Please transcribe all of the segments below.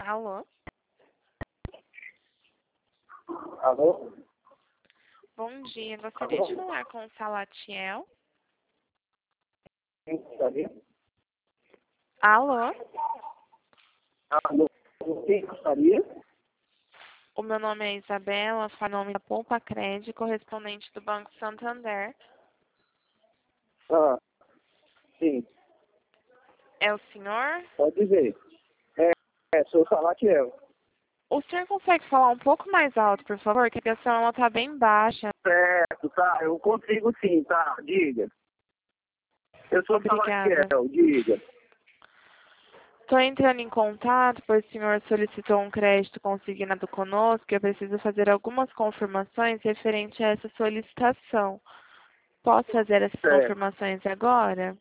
Alô? Alô? Bom dia. Gostaria de falar com o Salatiel. Quem gostaria? Alô? Alô? Quem gostaria? O meu nome é Isabela, falo em nome da Poupa Crédito, correspondente do Banco Santander. Ah, sim, É o senhor? pode dizer. Sou o Salatiel. O senhor consegue falar um pouco mais alto, por favor? Que a ligação está bem baixa. Certo, tá, eu consigo sim, tá, diga. Eu sou o Obrigada. Salatiel, diga. Estou entrando em contato, pois o senhor solicitou um crédito consignado conosco e eu preciso fazer algumas confirmações referente a essa solicitação. Posso fazer essas Certo, confirmações agora?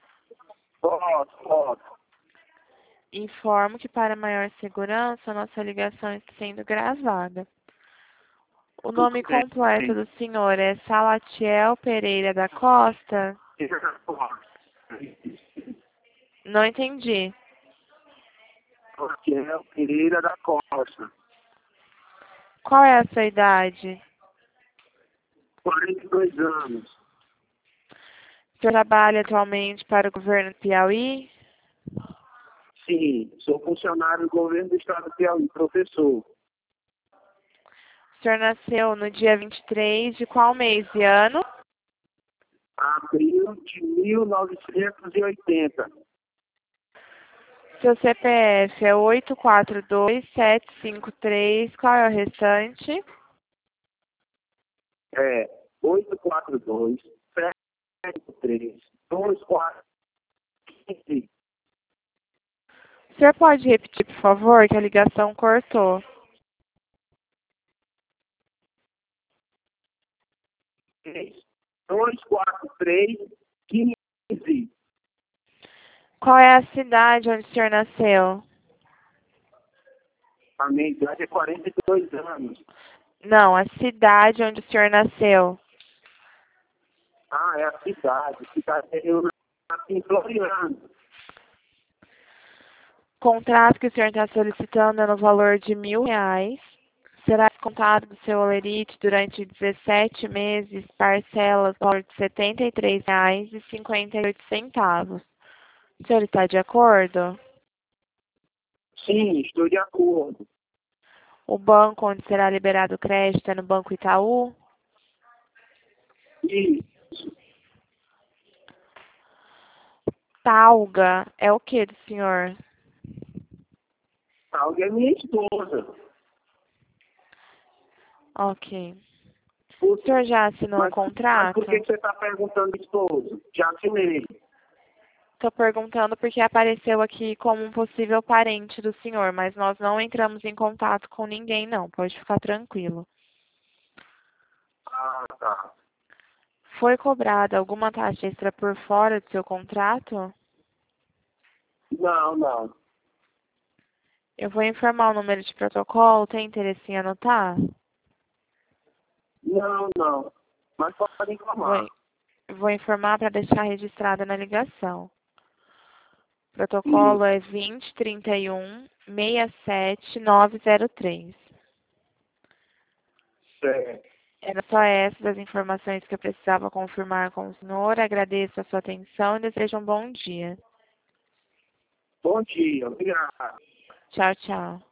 posso. Informo que, para maior segurança, nossa ligação está sendo gravada. O nome Tudo completo bem. do senhor é Salatiel Pereira da Costa? Não entendi. Salatiel Pereira da Costa, Qual é a sua idade? 42 anos. O senhor trabalha atualmente para o governo do Piauí? Sim, sou funcionário do governo do estado do Piauí, professor. O senhor nasceu no dia 23 de qual mês e ano? Abril de 1980. Seu CPF é 842753. Qual é o restante? 842 73 24 15. O senhor pode repetir, por favor, que a ligação cortou. 243 15. Qual é a cidade onde o senhor nasceu? A minha idade é 42 anos. Não, a cidade onde o senhor nasceu. É a cidade. Eu nasci em Floriano. O contrato que o senhor está solicitando é no valor de R$ 1.000. Será descontado do seu holerite durante 17 meses, parcelas no valor de R$ 73,58. O senhor está de acordo? Sim, estou de acordo. O banco onde será liberado o crédito é no Banco Itaú? E Talga é o que do senhor? alguém é minha esposa. Ok. Por- O senhor já assinou o Mas, mas contrato? por que você está perguntando, esposa? Já assinei. Estou perguntando porque apareceu aqui como um possível parente do senhor, mas nós não entramos em contato com ninguém, não. Pode ficar tranquilo. Tá. Foi cobrada alguma taxa extra por fora do seu contrato? Não. Eu vou informar o número de protocolo. Tem interesse em anotar? Não. Mas pode informar. Vou informar para deixar registrada na ligação. O protocolo Isso. é 2031-67903. Certo. Era só essas as informações que eu precisava confirmar com o senhor. Agradeço a sua atenção e desejo um bom dia. Bom dia. Obrigado. Tchau, tchau.